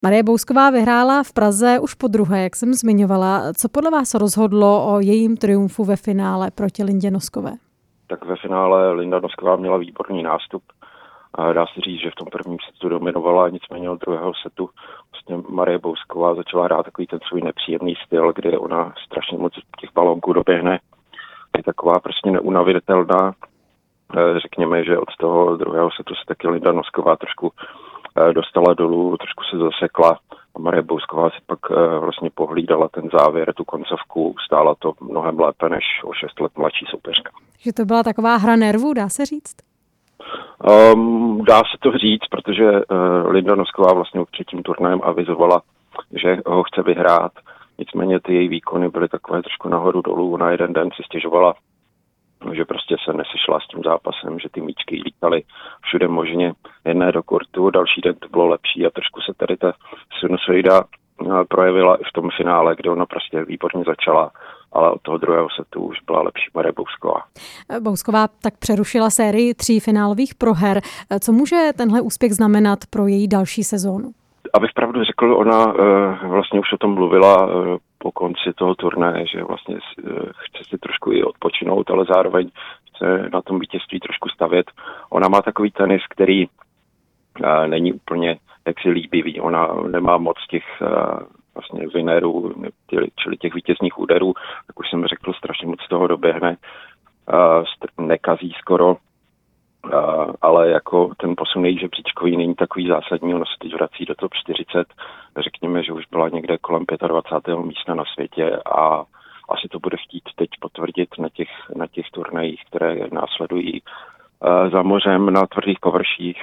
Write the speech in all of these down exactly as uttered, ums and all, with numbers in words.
Marie Bousková vyhrála v Praze už podruhé, jak jsem zmiňovala. Co podle vás rozhodlo o jejím triumfu ve finále proti Lindě Noskové? Tak ve finále Linda Nosková měla výborný nástup. A dá se říct, že v tom prvním setu dominovala, nicméně od druhého setu vlastně Marie Bousková začala hrát takový ten svůj nepříjemný styl, kdy ona strašně moc těch balónků doběhne. Je taková prostě neunavitelná. Řekněme, že od toho druhého setu se taky Linda Nosková trošku dostala dolů, trošku se zasekla a Marie Bousková si pak vlastně pohlídala ten závěr, tu koncovku, stála to mnohem lépe než o šest let mladší soupeřka. Že to byla taková hra nervů, dá se říct? Um, dá se to říct, protože uh, Linda Nosková vlastně před tím turnajem avizovala, že ho chce vyhrát. Nicméně ty její výkony byly takové trošku nahoru dolů. Na jeden den si stěžovala, že prostě se nesešla s tím zápasem, že ty míčky lítaly všude možně, jedné do kurtu, další den to bylo lepší a trošku se tady ta sinusoida projevila i v tom finále, kde ona prostě výborně začala, ale od toho druhého setu už byla lepší Marie Bousková. Bousková tak přerušila sérii tří finálových proher. Co může tenhle úspěch znamenat pro její další sezónu? Abych pravdu řekl, ona vlastně už o tom mluvila po konci toho turnaje, že vlastně chce si trošku i odpočinout, ale zároveň chce na tom vítězství trošku stavět. Ona má takový tenis, který není úplně jaksi líbivý. Ona nemá moc těch vlastně winnerů, čili těch vítězných úderů, jak už jsem řekl, strašně moc toho doběhne, nekazí skoro, ale jako ten posun její žebříčkový není takový zásadní, ono se teď vrací do top čtyřicet, řekněme, že už byla někde kolem dvacátého pátého místa na světě a asi to bude chtít teď potvrdit na těch, na těch turnajích, které následují za mořem na tvrdých površích.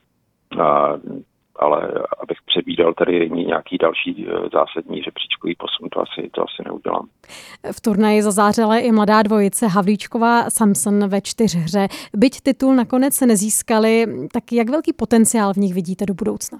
Ale abych předvídal tady nějaký další zásadní žebříčkový posun, to asi, to asi neudělám. V turnaji zazářila i mladá dvojice Havlíčková Samson ve čtyřhře. Byť titul nakonec se nezískali, tak jak velký potenciál v nich vidíte do budoucna?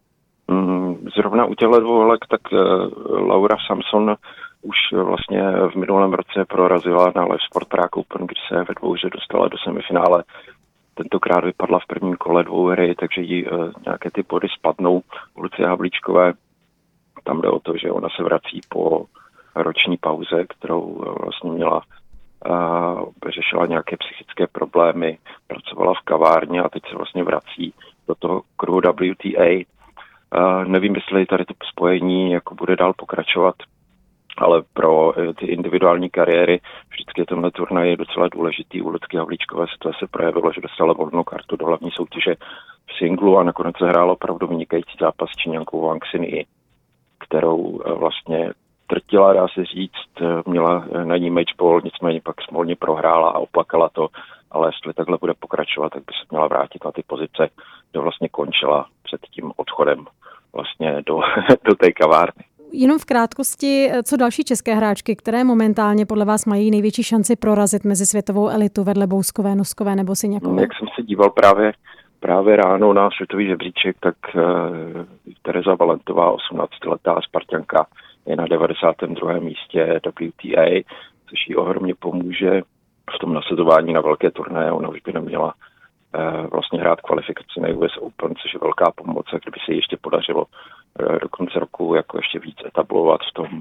Zrovna u těchto dvou holek, tak Laura Samson už vlastně v minulém roce prorazila na Live Sport Prague Open, kdy se ve dvouhře dostala do semifinále. Tentokrát vypadla v prvním kole dvou hry, takže jí uh, nějaké ty body spadnou u Lucie Havlíčkové. Tam jde o to, že ona se vrací po roční pauze, kterou uh, vlastně měla, uh, řešila nějaké psychické problémy, pracovala v kavárně a teď se vlastně vrací do toho kruhu W T A. Uh, nevím, jestli tady to spojení jako bude dál pokračovat, ale pro ty individuální kariéry vždycky je tenhle turnaj docela důležitý. U Lucky Havlíčkové se to se projevilo, že dostala volnou kartu do hlavní soutěže v singlu a nakonec se hrálo opravdu vynikající zápas s Číňankou Wang Xinyi, kterou vlastně trtila, dá se říct, měla na ní matchball, nicméně pak smolně prohrála a oplakala to, ale jestli takhle bude pokračovat, tak by se měla vrátit na ty pozice, kde vlastně končila před tím odchodem vlastně do, do té kavárny. Jenom v krátkosti, co další české hráčky, které momentálně podle vás mají největší šanci prorazit mezi světovou elitu vedle Bouskové, Noskové nebo Syňakové? Jak jsem se díval právě, právě ráno na světový žebříček, tak uh, Tereza Valentová, osmnáctiletá Spartanka, je na devadesátém druhém místě W T A, což jí ohromně pomůže v tom nasazování na velké turnaje. Ona už by neměla uh, vlastně hrát kvalifikaci na U S Open, což je velká pomoc, a kdyby se jí ještě podařilo do konce roku jako ještě víc etablovat v tom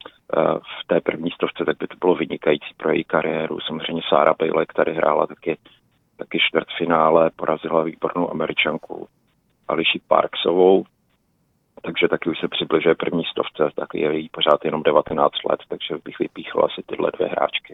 v té první stovce, tak by to bylo vynikající pro její kariéru. Samozřejmě Sarah Bejlek tady hrála taky, taky čtvrtfinále, porazila výbornou Američanku Ališi Parksovou, takže taky už se přibližuje první stovce, taky je jí pořád jenom devatenáct let, takže bych vypíchl asi tyhle dvě hráčky.